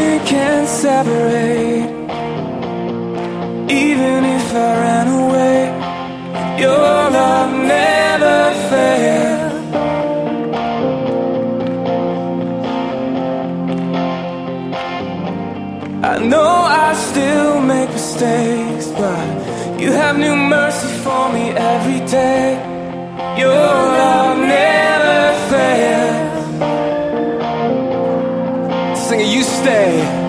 nothing can separate. Even if I ran away, your love never failed. I know I still make mistakes, but you have new mercy for me every day. Your love never fails. Singing, you stay.